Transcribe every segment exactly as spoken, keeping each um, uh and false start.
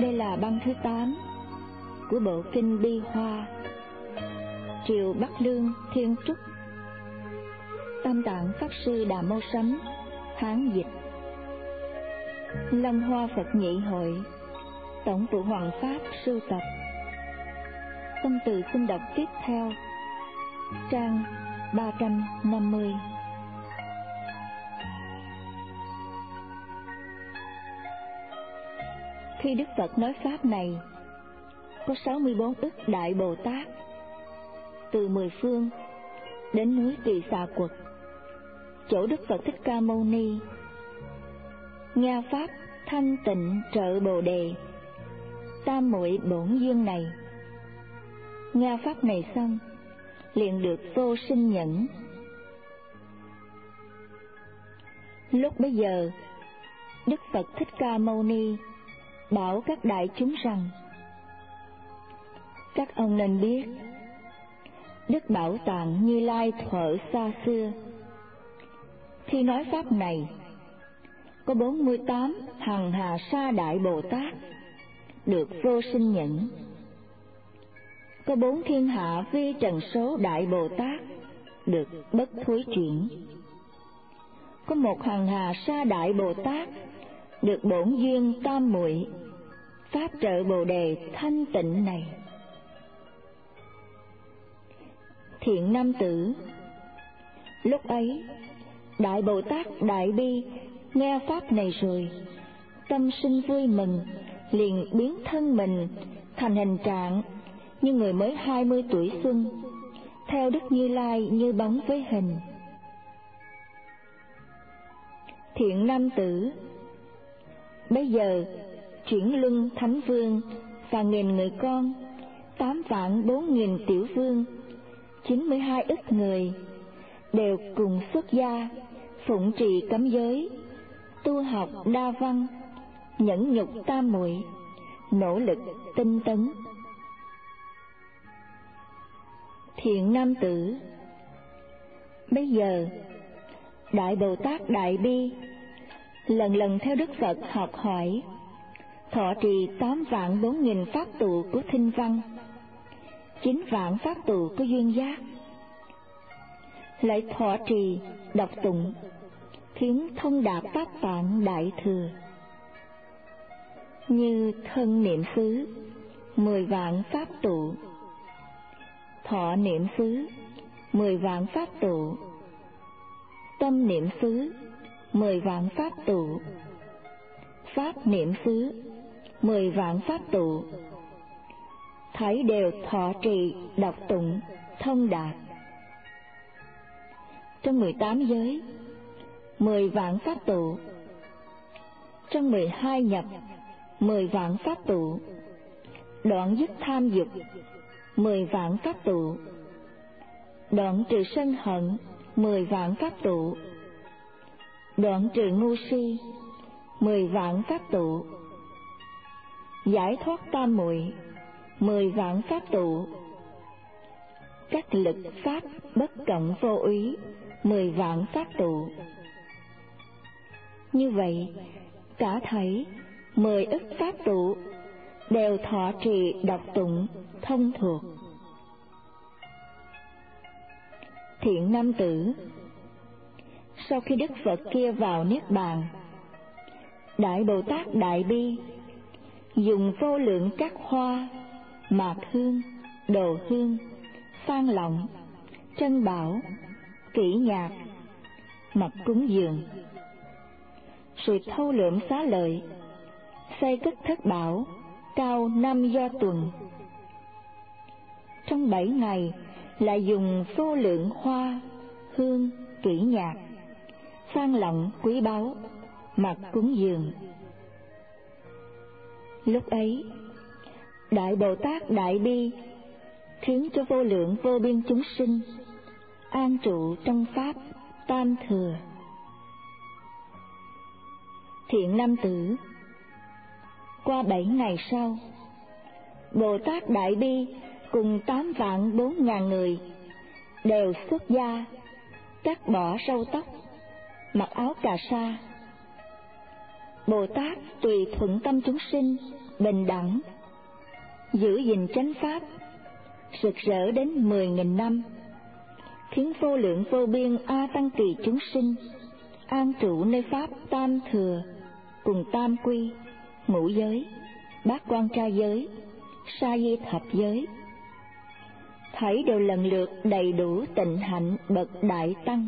Đây là băng thứ tám của bộ kinh Bi Hoa, triều Bắc Lương Thiên Trúc. Tam Tạng Pháp Sư Đà Mâu Sánh Hán dịch. Long Hoa Phật Nhị Hội Tổng tụ Hoàng Pháp sưu tập. Tâm từ xin đọc tiếp theo trang ba trăm năm mươi. Khi Đức Phật nói Pháp này, có sáu mươi bốn ức Đại Bồ Tát từ mười phương đến núi Kỳ Xà Quật, chỗ Đức Phật Thích Ca Mâu Ni, nghe Pháp thanh tịnh trợ Bồ Đề tam muội bổn duyên này. Nghe Pháp này xong, liền được vô sinh nhẫn. Lúc bấy giờ, Đức Phật Thích Ca Mâu Ni bảo các đại chúng rằng: các ông nên biết, Đức Bảo Tạng Như Lai thuở xa xưa, khi nói Pháp này, có bốn mươi tám hằng hà sa Đại Bồ Tát được vô sinh nhẫn, có bốn thiên hạ vi trần số Đại Bồ Tát được bất thối chuyển, có một hằng hà sa Đại Bồ Tát được bổn duyên tam muội Pháp trợ Bồ Đề thanh tịnh này. Thiện nam tử, lúc ấy Đại Bồ Tát Đại Bi nghe Pháp này rồi, tâm sinh vui mừng, liền biến thân mình thành hình trạng như người mới hai mươi tuổi xuân, theo Đức Như Lai như bóng với hình. Thiện nam tử, bây giờ chuyển luân thánh vương và nghìn người con, tám vạn bốn nghìn tiểu vương, chín mươi hai ức người đều cùng xuất gia, phụng trì cấm giới, tu học đa văn, nhẫn nhục tam muội, nỗ lực tinh tấn. Thiện nam tử, bây giờ Đại Bồ Tát Đại Bi lần lần theo Đức Phật học hỏi, thọ trì tám vạn bốn nghìn pháp tụ của thinh văn, chín vạn pháp tụ của duyên giác, lại thọ trì đọc tụng, khiến thông đạt pháp tạng đại thừa, như thân niệm xứ mười vạn pháp tụ, thọ niệm xứ mười vạn pháp tụ, tâm niệm xứ mười vạn pháp tụ, pháp niệm xứ mười vạn pháp tụ, thảy đều thọ trì đọc tụng thông đạt. Trong mười tám giới mười vạn pháp tụ, trong mười hai nhập mười vạn pháp tụ, đoạn dứt tham dục mười vạn pháp tụ, đoạn trừ sân hận mười vạn pháp tụ, đoạn trừ ngu si mười vạn pháp tụ, giải thoát tam muội mười vạn pháp tụ, các lực pháp bất cộng vô úy mười vạn pháp tụ. Như vậy, cả thảy mười ức pháp tụ đều thọ trì đọc tụng thông thuộc. Thiện nam tử, sau khi Đức Phật kia vào niết bàn, Đại Bồ Tát Đại Bi dùng vô lượng các hoa, mạc hương, đồ hương, phan lọng, trân bảo, kỹ nhạc, mặc cúng dường, rồi thâu lượm xá lợi, xây cất thất bảo cao năm do tuần. Trong bảy ngày lại dùng vô lượng hoa, hương, kỹ nhạc, phan lọng quý báu, mặc cúng dường. Lúc ấy, Đại Bồ Tát Đại Bi khiến cho vô lượng vô biên chúng sinh an trụ trong pháp tam thừa. Thiện nam tử, qua bảy ngày sau, Bồ Tát Đại Bi cùng tám vạn bốn ngàn người đều xuất gia, cắt bỏ râu tóc, mặc áo cà sa. Bồ Tát tùy thuận tâm chúng sinh bình đẳng, giữ gìn chánh pháp, rực rỡ đến mười nghìn năm, khiến vô lượng vô biên A Tăng kỳ chúng sinh an trụ nơi pháp tam thừa cùng tam quy, ngũ giới, bát quan trai giới, sa di thập giới, thảy đều lần lượt đầy đủ tịnh hạnh bậc đại tăng.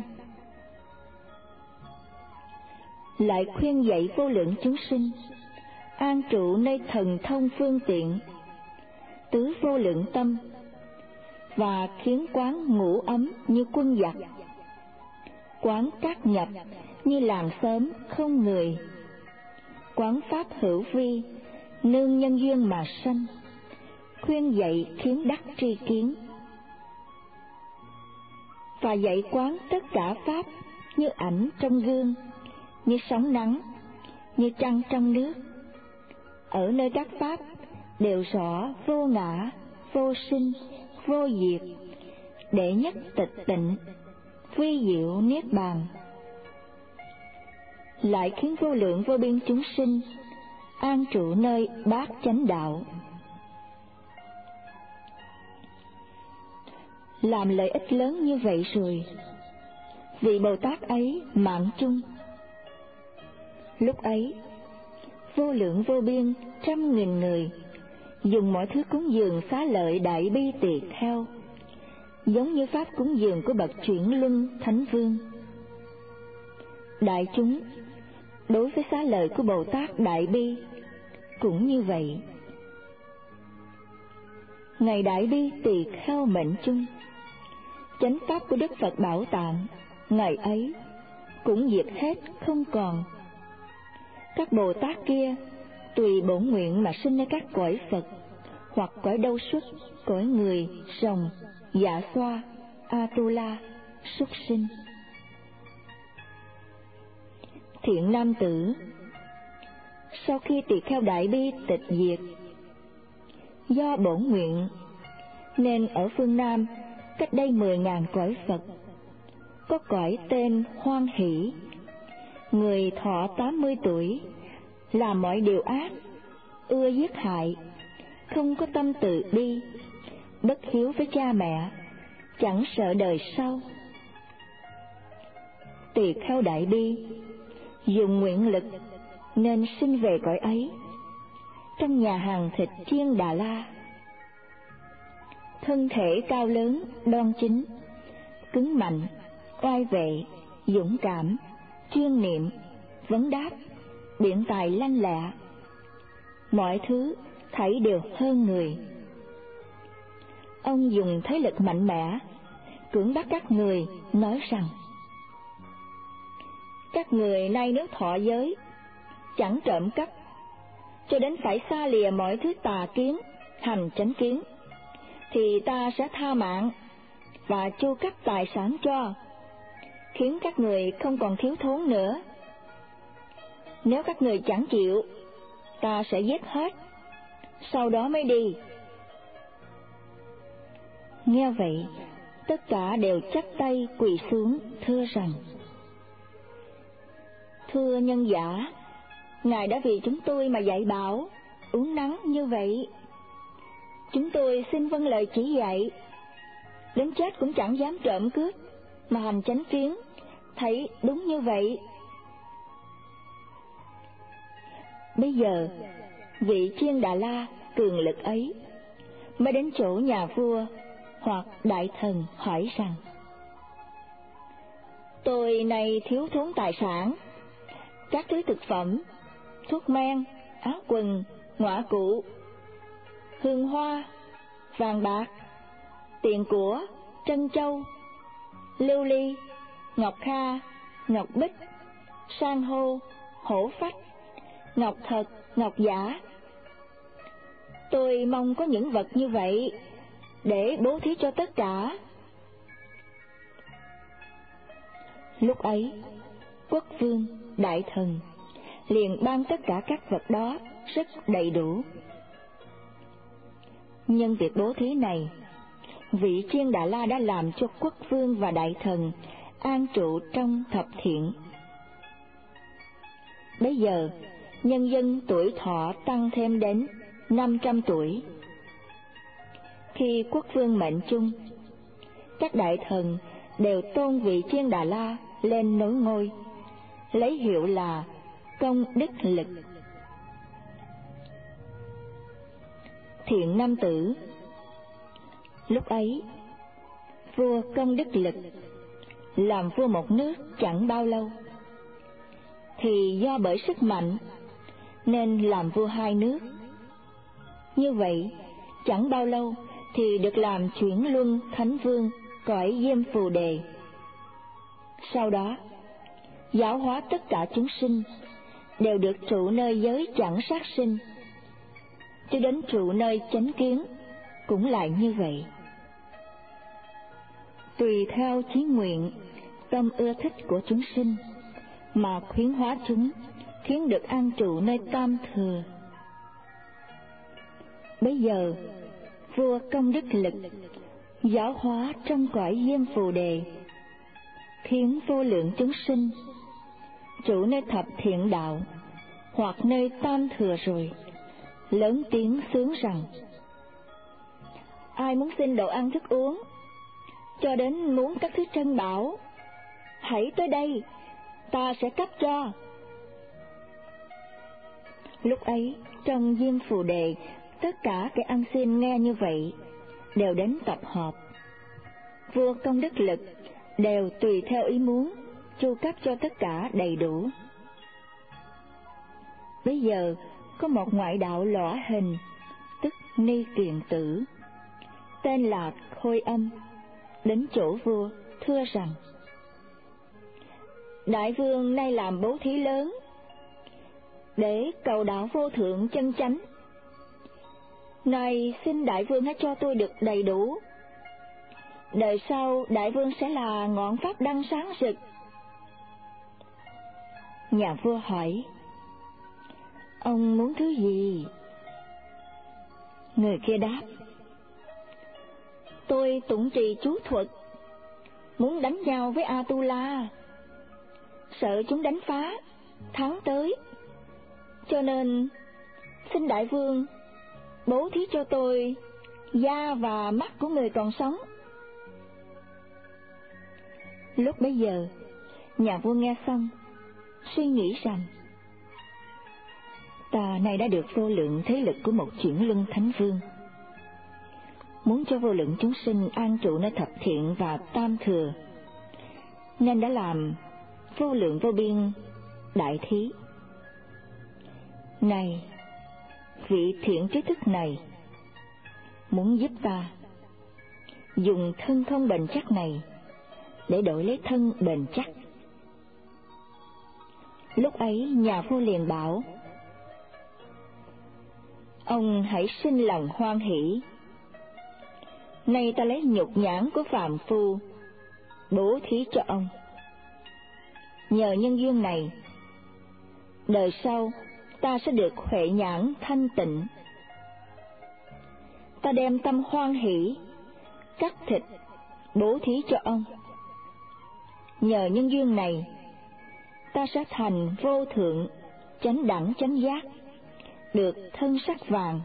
Lại khuyên dạy vô lượng chúng sinh an trụ nơi thần thông phương tiện, tứ vô lượng tâm, và khiến quán ngủ ấm như quân giặc, quán cát nhập như làng xóm không người, quán pháp hữu vi nương nhân duyên mà sanh, khuyên dạy khiến đắc tri kiến. Và dạy quán tất cả pháp như ảnh trong gương, như sóng nắng, như trăng trong nước. Ở nơi các pháp đều rõ vô ngã, vô sinh, vô diệt, đệ nhất tịch tịnh, vi diệu niết bàn. Lại khiến vô lượng vô biên chúng sinh an trụ nơi bát chánh đạo. Làm lợi ích lớn như vậy rồi, vị Bồ Tát ấy mạng chung. Lúc ấy, vô lượng vô biên trăm nghìn người dùng mọi thứ cúng dường xá lợi đại bi tỳ kheo, giống như pháp cúng dường của bậc chuyển luân thánh vương. Đại chúng đối với xá lợi của Bồ Tát đại bi cũng như vậy. Ngày đại bi tỳ kheo mệnh chung, chánh pháp của Đức Phật Bảo Tạng ngày ấy cũng diệt hết không còn. Các Bồ Tát kia tùy bổn nguyện mà sinh nơi các cõi Phật, hoặc cõi đâu xuất, cõi người, rồng, dạ xoa, Atula, súc sinh. Thiện nam tử, sau khi tỳ kheo đại bi tịch diệt, do bổn nguyện nên ở phương Nam cách đây mười ngàn cõi Phật có cõi tên Hoan Hỷ, người thọ tám mươi tuổi, làm mọi điều ác, ưa giết hại, không có tâm từ bi, bất hiếu với cha mẹ, chẳng sợ đời sau. Tỳ kheo đại bi dùng nguyện lực nên sinh về cõi ấy, trong nhà hàng thịt chiên Đà La. Thân thể cao lớn, đoan chính, cứng mạnh, oai vệ, dũng cảm, chuyên niệm, vấn đáp, biện tài lanh lẹ, mọi thứ thảy đều hơn người. Ông dùng thế lực mạnh mẽ cưỡng bắt các người, nói rằng: các người nay nếu thọ giới, chẳng trộm cắp, cho đến phải xa lìa mọi thứ tà kiến, hành chánh kiến, thì ta sẽ tha mạng và chu cấp tài sản cho, khiến các người không còn thiếu thốn nữa. Nếu các người chẳng chịu, ta sẽ giết hết, sau đó mới đi. Nghe vậy, tất cả đều chắp tay quỳ xuống thưa rằng: thưa nhân giả, Ngài đã vì chúng tôi mà dạy bảo, uống nắng như vậy. Chúng tôi xin vâng lời chỉ dạy, đến chết cũng chẳng dám trộm cướp, mà hành chánh kiến, thấy đúng như vậy. Bây giờ, vị Chiên Đà La cường lực ấy mới đến chỗ nhà vua hoặc đại thần hỏi rằng: tôi này thiếu thốn tài sản, các thứ thực phẩm, thuốc men, áo quần, ngõa cụ, hương hoa, vàng bạc, tiền của, trân châu, lưu ly, ngọc kha, ngọc bích, san hô, hổ phách, ngọc thật, ngọc giả. Tôi mong có những vật như vậy để bố thí cho tất cả. Lúc ấy, quốc vương, đại thần liền ban tất cả các vật đó rất đầy đủ. Nhân việc bố thí này, vị Chiên Đà La đã làm cho quốc vương và đại thần an trụ trong thập thiện. Bây giờ, nhân dân tuổi thọ tăng thêm đến năm trăm tuổi. Khi quốc vương mệnh chung, các đại thần đều tôn vị Chiên Đà La lên nối ngôi, lấy hiệu là Công Đức Lực. Thiện nam tử. Lúc ấy, vua Công Đức Lực làm vua một nước chẳng bao lâu, thì do bởi sức mạnh nên làm vua hai nước. Như vậy, chẳng bao lâu thì được làm chuyển luân thánh vương cõi Diêm Phù Đề. Sau đó, giáo hóa tất cả chúng sinh đều được trụ nơi giới chẳng sát sinh, cho đến trụ nơi chánh kiến cũng lại như vậy. Tùy theo chí nguyện, tâm ưa thích của chúng sinh mà khuyến hóa chúng, khiến được an trụ nơi tam thừa. Bây giờ, vua Công Đức Lực giáo hóa trong cõi Diêm Phù Đề, khiến vô lượng chúng sinh trụ nơi thập thiện đạo hoặc nơi tam thừa rồi, lớn tiếng sướng rằng: ai muốn xin đồ ăn thức uống, cho đến muốn các thứ trân bảo, hãy tới đây, ta sẽ cấp cho. Lúc ấy, trong Diêm Phù Đề, tất cả kẻ ăn xin nghe như vậy đều đến tập họp. Vua Công Đức Lực đều tùy theo ý muốn chu cấp cho tất cả đầy đủ. Bây giờ có một ngoại đạo lõa hình, tức Ni Kiền Tử, tên là Khôi Âm, đến chỗ vua thưa rằng: đại vương nay làm bố thí lớn để cầu đạo vô thượng chân chánh, này xin đại vương hãy cho tôi được đầy đủ, đời sau đại vương sẽ là ngọn pháp đăng sáng rực. Nhà vua hỏi: ông muốn thứ gì? Người kia đáp: tôi tụng trì chú thuật, muốn đánh nhau với Atula, sợ chúng đánh phá, thắng tới, cho nên xin đại vương bố thí cho tôi da và mắt của người còn sống. Lúc bấy giờ, nhà vua nghe xong, suy nghĩ rằng: ta nay đã được vô lượng thế lực của một chuyển luân thánh vương, muốn cho vô lượng chúng sinh an trụ nơi thập thiện và tam thừa, nên đã làm vô lượng vô biên đại thí. Này, vị thiện trí thức này muốn giúp ta dùng thân không bền chắc này để đổi lấy thân bền chắc. Lúc ấy nhà vua liền bảo: ông hãy sinh lòng hoan hỷ, nay ta lấy nhục nhãn của phàm phu bố thí cho ông. Nhờ nhân duyên này, đời sau ta sẽ được huệ nhãn thanh tịnh. Ta đem tâm hoan hỷ cắt thịt bố thí cho ông. Nhờ nhân duyên này, ta sẽ thành vô thượng chánh đẳng chánh giác, được thân sắc vàng.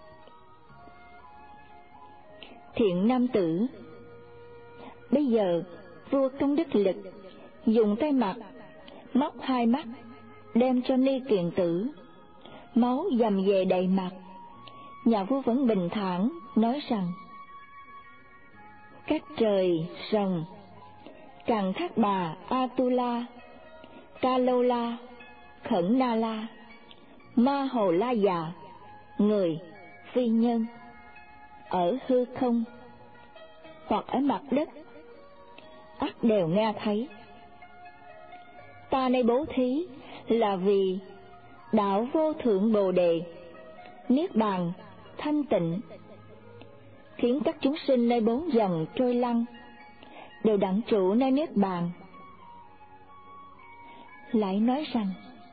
Thiện nam tử. Bây giờ vua Công Đức Lực dùng tay mặt móc hai mắt, đem cho Ni Kiền Tử, máu dầm về đầy mặt. Nhà vua vẫn bình thản nói rằng: các trời rồng, Càn Thác Bà Atula, Ca Lô La, Khẩn Na La, Ma Hồ La Già, người phi nhân, ở hư không hoặc ở mặt đất, ắt đều nghe thấy. Ta nay bố thí là vì đạo vô thượng Bồ Đề, niết bàn thanh tịnh, khiến các chúng sinh nơi bốn dòng trôi lăn đều đặng trụ nơi niết bàn. Lại nói rằng: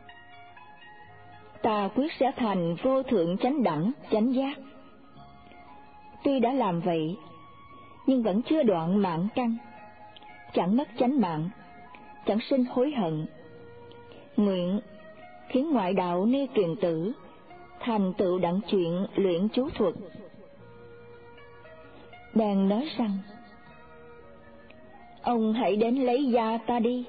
ta quyết sẽ thành vô thượng chánh đẳng chánh giác. Tuy đã làm vậy, nhưng vẫn chưa đoạn mạng căn, chẳng mất chánh mạng, chẳng sinh hối hận. Nguyện khiến ngoại đạo Ni Kiền Tử thành tựu đặng chuyện luyện chú thuật. Bèn nói rằng: ông hãy đến lấy da ta đi.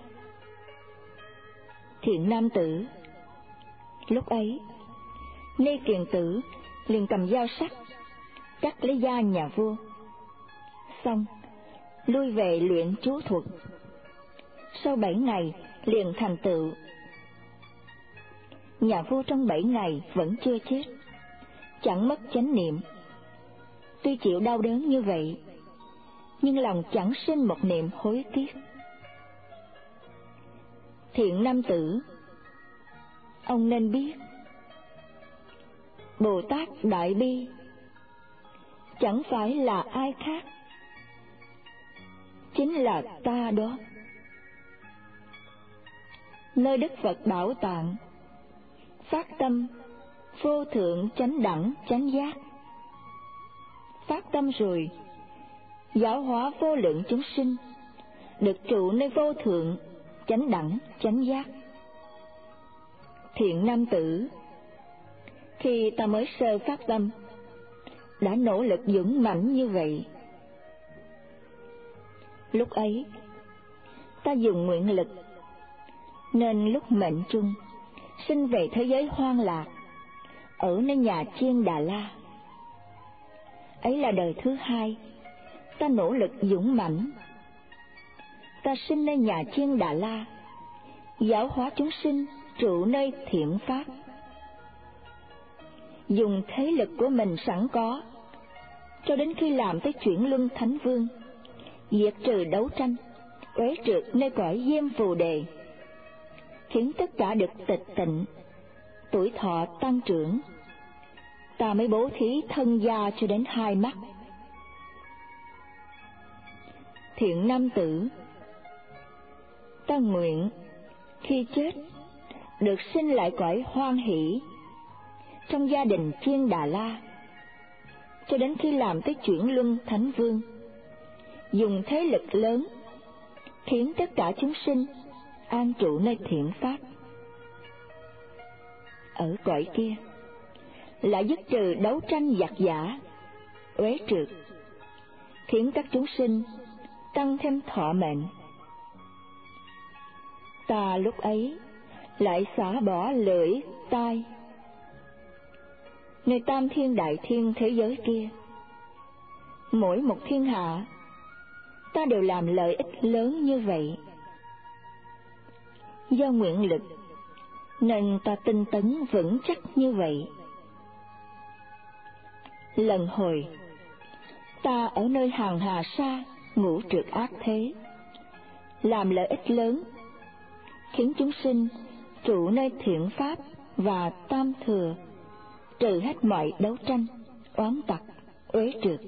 Thiện nam tử. Lúc ấy, Ni Kiền tử liền cầm dao sắc cắt lấy da nhà vua, xong lui về luyện chú thuật. Sau bảy ngày liền thành tựu. Nhà vua trong bảy ngày vẫn chưa chết, chẳng mất chánh niệm. Tuy chịu đau đớn như vậy, nhưng lòng chẳng sinh một niệm hối tiếc. Thiện nam tử, ông nên biết, Bồ Tát Đại Bi chẳng phải là ai khác, chính là ta đó. Nơi Đức Phật Bảo Tạng, phát tâm vô thượng chánh đẳng chánh giác. Phát tâm rồi, giáo hóa vô lượng chúng sinh, được trụ nơi vô thượng chánh đẳng chánh giác. Thiện nam tử, khi ta mới sơ phát tâm, đã nỗ lực dũng mãnh như vậy. Lúc ấy, ta dùng nguyện lực, nên lúc mệnh chung, sinh về thế giới hoang lạc, ở nơi nhà Chiên Đà La. Ấy là đời thứ hai, ta nỗ lực dũng mãnh. Ta sinh nơi nhà Chiên Đà La, giáo hóa chúng sinh trụ nơi thiện pháp. Dùng thế lực của mình sẵn có, cho đến khi làm tới chuyển luân thánh vương, diệt trừ đấu tranh, uế trượt nơi cõi diêm phù đề, khiến tất cả được tịch tịnh, tuổi thọ tăng trưởng. Ta mới bố thí thân gia cho đến hai mắt. Thiện nam tử, ta nguyện khi chết được sinh lại cõi hoan hỷ, trong gia đình Chiên Đà La, cho đến khi làm tới chuyển luân thánh vương, dùng thế lực lớn, khiến tất cả chúng sinh an trụ nơi thiện pháp. Ở cõi kia là dứt trừ đấu tranh giặc giả, uế trượt, khiến các chúng sinh tăng thêm thọ mệnh. Ta lúc ấy lại xả bỏ lưỡi, tai, nơi tam thiên đại thiên thế giới kia. Mỗi một thiên hạ, ta đều làm lợi ích lớn như vậy. Do nguyện lực, nên ta tinh tấn vững chắc như vậy. Lần hồi, ta ở nơi hàng hà sa ngũ trượt ác thế, làm lợi ích lớn, khiến chúng sinh trụ nơi thiện pháp và tam thừa, trừ hết mọi đấu tranh, oán tặc, uế trượt.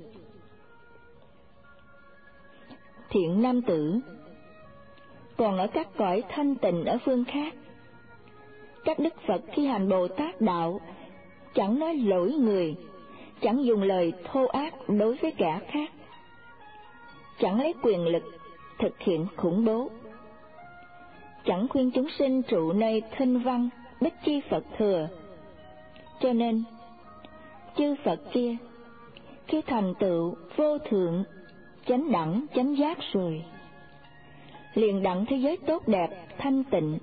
Thiện nam tử, còn ở các cõi thanh tịnh ở phương khác, các đức Phật khi hành Bồ Tát đạo chẳng nói lỗi người, chẳng dùng lời thô ác đối với kẻ khác, chẳng lấy quyền lực thực hiện khủng bố, chẳng khuyên chúng sinh trụ nơi thinh văn, bích chi Phật thừa. Cho nên chư Phật kia khi thành tựu vô thượng chánh đẳng chánh giác rồi, liền đặng thế giới tốt đẹp thanh tịnh,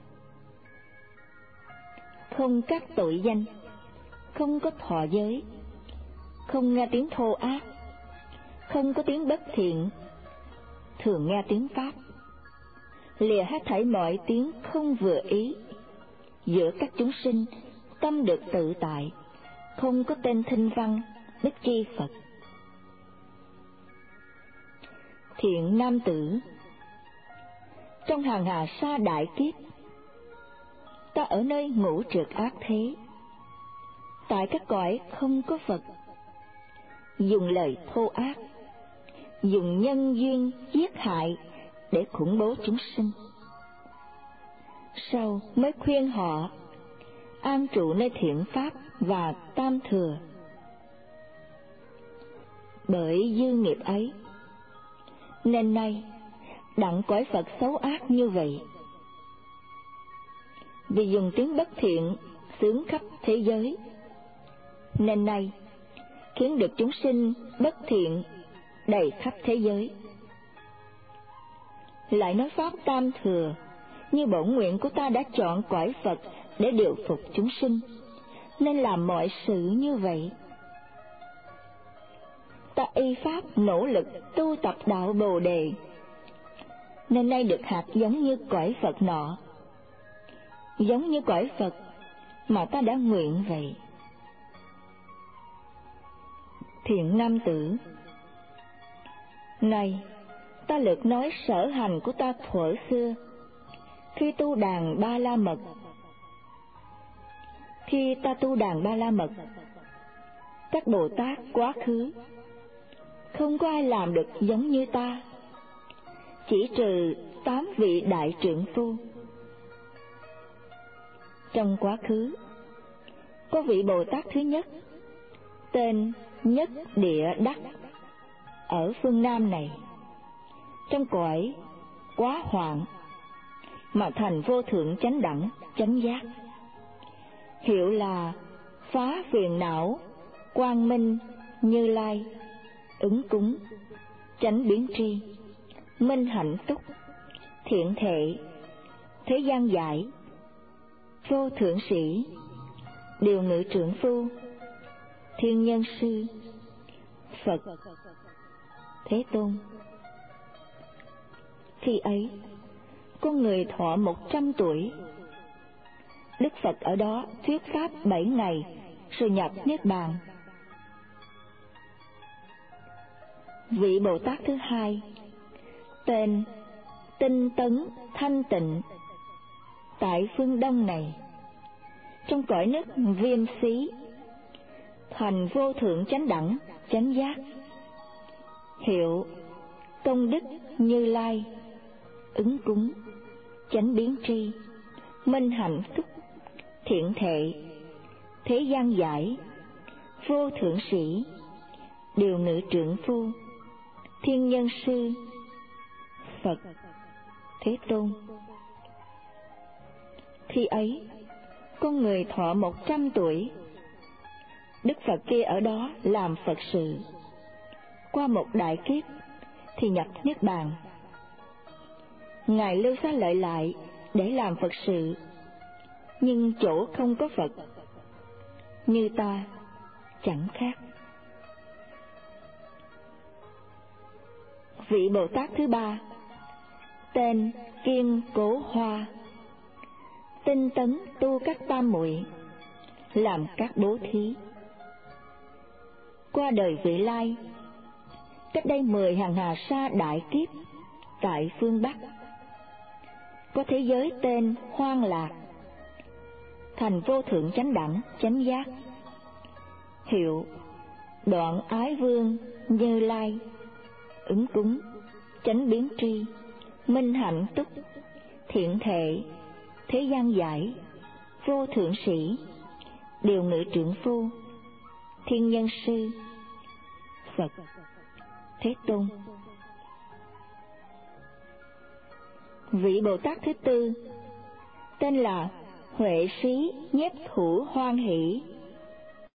không các tội danh, không có thọ giới, không nghe tiếng thô ác, không có tiếng bất thiện, thường nghe tiếng pháp, lìa hết thảy mọi tiếng không vừa ý. Giữa các chúng sinh tâm được tự tại, không có tên thinh văn bích chi Phật. Thiện nam tử, trong hàng hà sa đại kiếp, ta ở nơi ngũ trượt ác thế, tại các cõi không có Phật, dùng lời thô ác, dùng nhân duyên giết hại để khủng bố chúng sinh. Sau mới khuyên họ an trụ nơi thiện pháp và tam thừa. Bởi dư nghiệp ấy, nên nay đặng cõi Phật xấu ác như vậy. Vì dùng tiếng bất thiện xướng khắp thế giới, nên nay khiến được chúng sinh bất thiện đầy khắp thế giới. Lại nói pháp tam thừa, như bổn nguyện của ta đã chọn cõi Phật để điều phục chúng sinh, nên làm mọi sự như vậy. Ta y pháp nỗ lực tu tập đạo Bồ Đề, nên nay được hạt giống như cõi Phật nọ, giống như cõi Phật mà ta đã nguyện vậy. Thiện nam tử, này ta lược nói sở hành của ta thuở xưa khi tu đàn Ba La Mật. Khi ta tu đàn Ba La Mật, các Bồ Tát quá khứ không có ai làm được giống như ta, chỉ trừ tám vị đại trượng phu. Trong quá khứ có vị Bồ Tát thứ nhất tên Nhất Địa Đắc ở phương Nam này, trong cõi Quá Hoạn mà thành vô thượng chánh đẳng chánh giác, hiệu là Phá Phiền Não Quang Minh Như Lai, Ứng Cúng Chánh Biến Tri, Minh Hạnh Túc, Thiện Thệ, Thế Gian Giải, Vô Thượng Sĩ, Điều Ngự Trưởng Phu, Thiên Nhân Sư, Phật Thế Tôn. Khi ấy con người thọ một trăm tuổi. Đức Phật ở đó thuyết pháp bảy ngày rồi nhập niết bàn. Vị Bồ Tát thứ hai tên Tinh Tấn Thanh Tịnh tại phương Đông này, trong cõi nước Viêm Xí, thành vô thượng chánh đẳng chánh giác, hiệu Công Đức Như Lai, Ứng Cúng Chánh Biến Tri, Minh Hạnh Túc, Thiện Thệ, Thế Gian Giải, Vô Thượng Sĩ, Điều Ngự Trưởng Phu, Thiên Nhân Sư, Phật Thế Tôn. Khi ấy con người thọ một trăm tuổi. Đức Phật kia ở đó làm Phật sự, qua một đại kiếp thì nhập niết bàn. Ngài lưu xá lợi lại để làm Phật sự, nhưng chỗ không có Phật, như ta chẳng khác. Vị Bồ Tát thứ ba tên Kiên Cố Hoa, tinh tấn tu các tam muội, làm các bố thí. Qua đời vị lai, cách đây mười hàng hà sa đại kiếp, tại phương Bắc có thế giới tên Hoang Lạc, thành vô thượng chánh đẳng chánh giác, hiệu Đoạn Ái Vương Như Lai, Ứng Cúng Chánh Biến Tri, Minh Hạnh Túc, Thiện Thệ, Thế Gian Giải, Vô Thượng Sĩ, Điều Ngự Trưởng Phu, Thiên Nhân Sư, Phật Thế Tôn. Vị Bồ Tát thứ tư tên là Huệ Sĩ Nhiếp Thủ Hoan Hỷ,